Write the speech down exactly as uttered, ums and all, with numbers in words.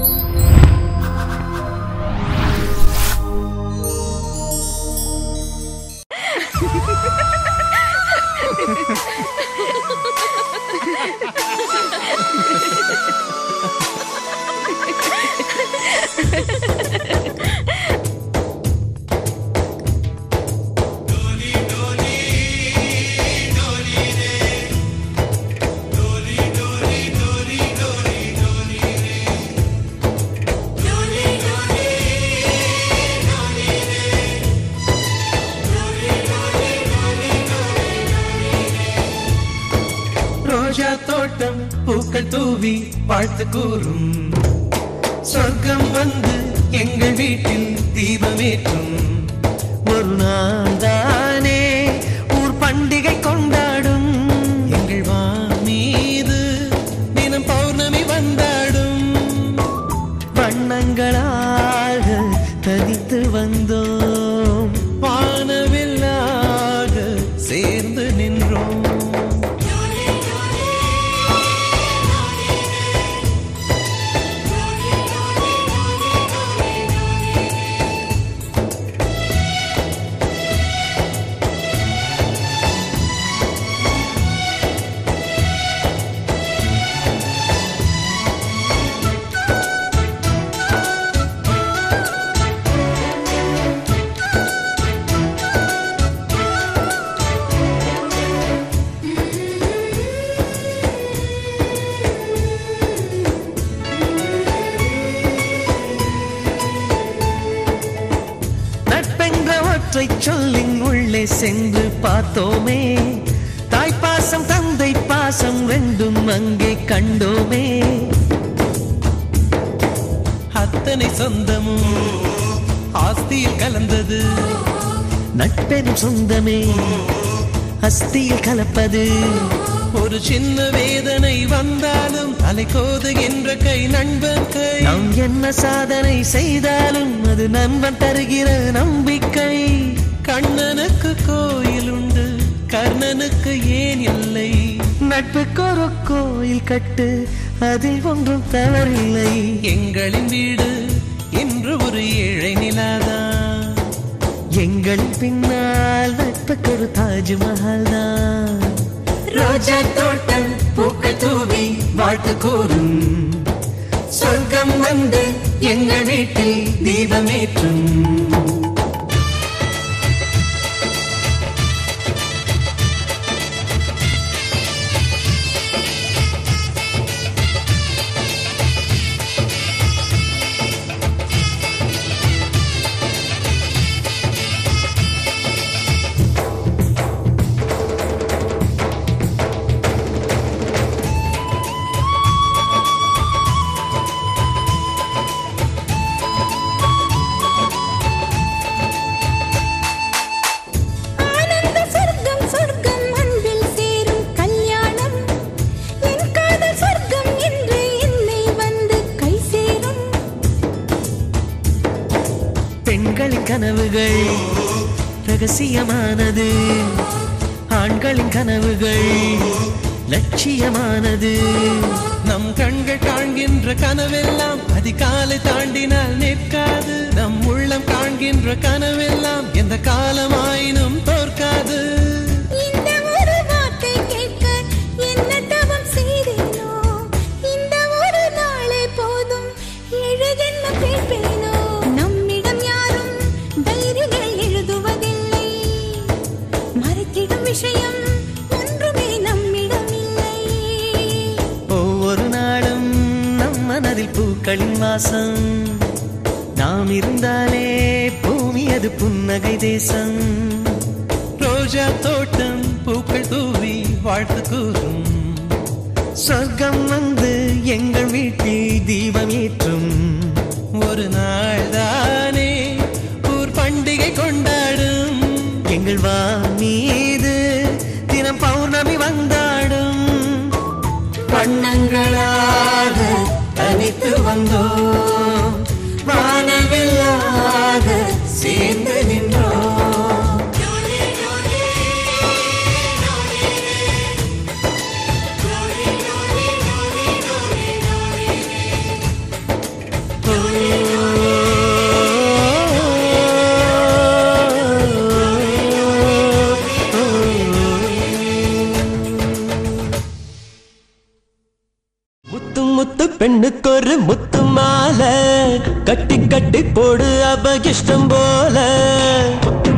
தோட்டம் பூக்கள் தூவி வாழ்த்து கூறும் சொர்க்கம் வந்து எங்கள் வீட்டில் தீபமேற்றும் ஒரு நாள் தானே ஊர் பண்டிகை கொண்டாடும் எங்கள் வானீது தினம் பௌர்ணமி வந்தாடும் வண்ணங்களாக தனித்து வந்தோம் வானவில்லாக சேர்ந்து நின்றோம் சொல்லின் உள்ளே சென்று பார்த்தோமே தாய்ப்பாசம் தந்தை பாசம் ரெண்டும் அங்கே கண்டோமே அத்தனை சொந்தமும் ஆஸ்தியில் கலந்தது நட்பெரும் சொந்தமே அஸ்தியில் கலப்பது ஒரு சின்ன வேதனை வந்தாலும் அலை கோதுகின்ற கை நண்பன் கை நாம் என்ன சாதனை செய்தாலும் அது நண்பன் தருகிற நம்பிக்கை கண்ணனுக்கு கோயில் உண்டு கர்ணனுக்கு ஏன் இல்லை நட்புக்கு ஒரு கோயில் கட்டு அதில் ஒன்றும் தவறில்லை எங்களின் வீடு இன்று ஒரு ஏழை நிலாதான் எங்களின் பின்னால் நட்புக்கு ஒரு தாஜ்மஹால் தான் ரோஜா தோட்டம் பூக்கள் தூவி வாழ்த்து கூறும் சொர்க்கம் வந்து எங்கள் வீட்டில் தீபமேற்றும் பெண்களின் கனவுகள் ரகசியமானது ஆண்களின் கனவுகள் லட்சியமானது நம் கண்கள் காண்கின்ற கனவெல்லாம் அதிகாலை தாண்டினால் நிற்காது நம் உள்ளம் காண்கின்ற கனவெல்லாம் எந்த காலமாயினும் தோற்காது ஒவ்வொரு நாளும் நம் மனதில் பூக்களின் வாசம் நாம் இருந்தாலே பூமி அது புன்னகை தேசம் ரோஜா தோட்டம் பூக்கள் தூவி வாழ்த்து கூறும் சொர்க்கம் வந்து எங்கள் வீட்டில் தீபம் ஏற்றும் ஒரு நாள் தானே ஊர் பண்டிகை கொண்டாடும் எங்கள் வானீது தினம் பௌர்ணமி வந்தாடும் வண்ணங்களாக தனித்து வந்தோம் வானவில்லாக சேர்ந்து நின்றோம் முத்து பெண்ணுக்கு ஒரு முத்து மாலை கட்டி கட்டி போடு அவ இஷ்டம் போல